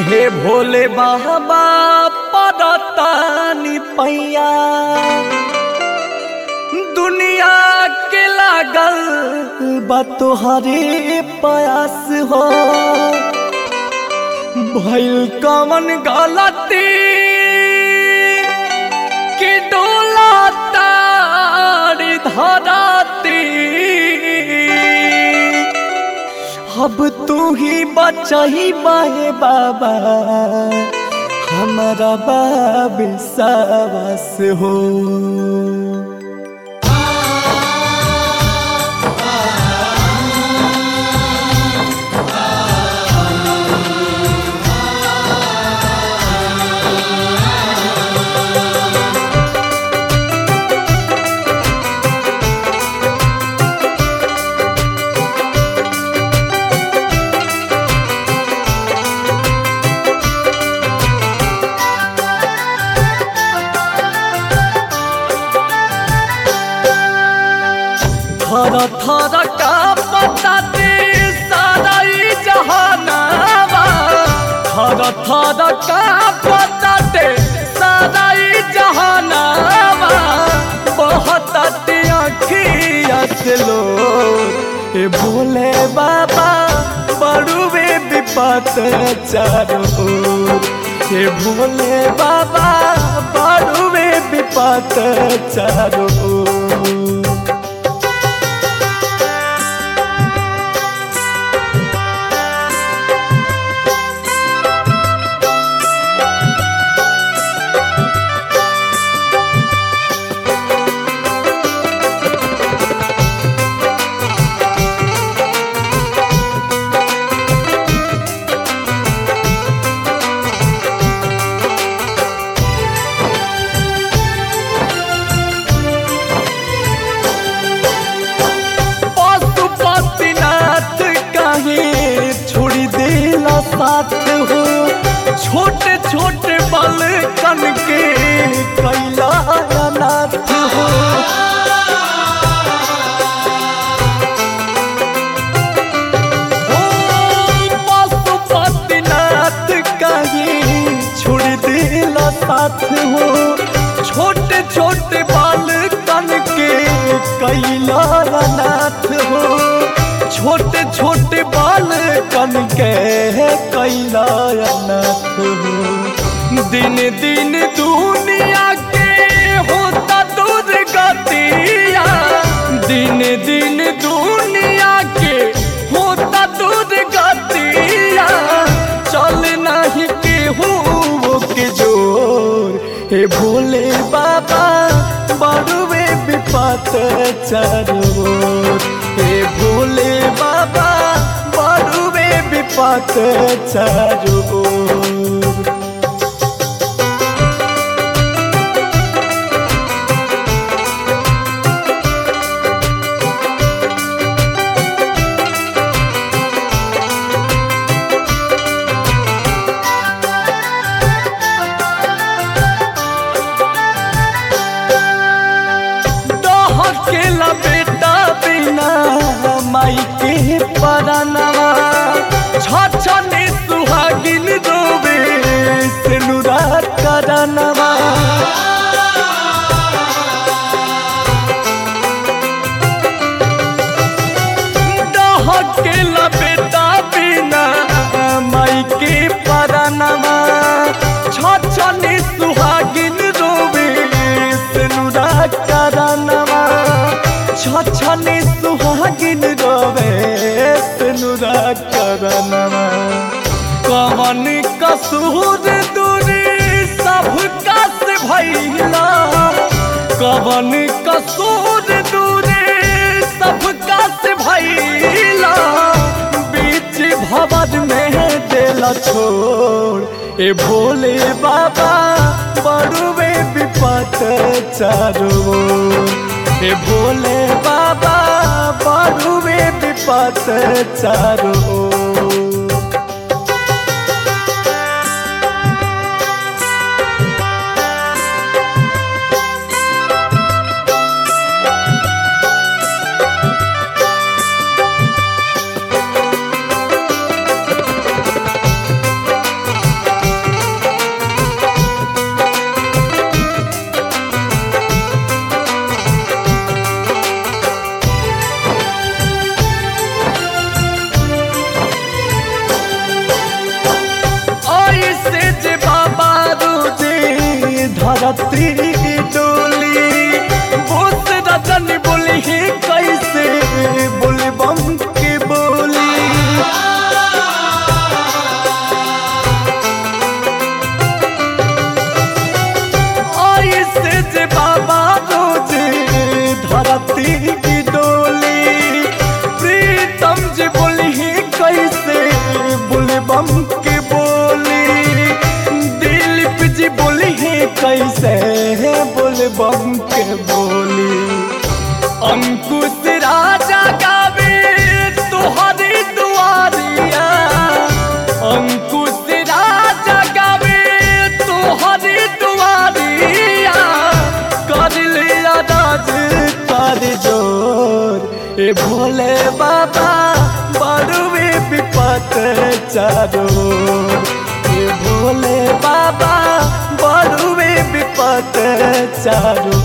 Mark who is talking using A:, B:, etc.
A: हे भोले बाबा पड़तानी पैया दुनिया के लागल बा तोहरे प्यास हो भइल कवन गलती कि डोला तारी धराती अब तू ही बचाई बाहे बाबा हमारा बाब सावस हो। थर थर का पताते सारा जहानावा थर थर का पताते सारा जहानावा बहुत अखिया से लो ए भोले बाबा बड़ुए विपत चारो ए भोले बाबा बड़ुए विपत चारो साथ हो छोटे छोटे बालकन के कैला अनाथ हो पशुपतिनाथ कहीं छोड़ दिला साथ हो छोटे छोटे बालकन के कैला अनाथ हो छोटे छोटे बालकन के कैला अनाथ हो दिन दिन दुनिया के होता दुर्गतिया दिन दिन दुनिया के होता दुर्गतिया चल नहीं केहू के जोर हे भोले बाबा बड़ुए विपत चारो हे भोले बाबा बड़ुए विपत चारो अकेला बेटा बिना माई के परानवा छछने सुहागिन रोवे सिनुरा करनवा अकेला बेटा बिना माई के परानवा छछने सुहागिन रोवे सिनुरा करनवा छछने सुहागिन रोवे सिनुरा करनवा कवन कसूर दूरी सबका से भइला कवन कसूर दूरी सबका से भइला बीच भवन में देला छोड़ ए भोले बाबा बड़ुए विपत चारो हे भोले बाबा बड़ुए विपत चारो धरती डोली बोस रजनी बोली ही कैसे बोले बम के बोली ऐसे जे बाबा रोज धरती डोली प्रीतम जी बोली ही कैसे बोले बम के बोली दिलीप जी बोली ही कैसे बोले बम के बोली अंकुश राजा गावे तुहरी दुआरिया अंकुश राजा गावे तुहरी दुआरिया कर लिया राज कर जोर ए भोले बाबा बड़ुए विपत चारों ए भोले बाबा बड़ुए विपत चारों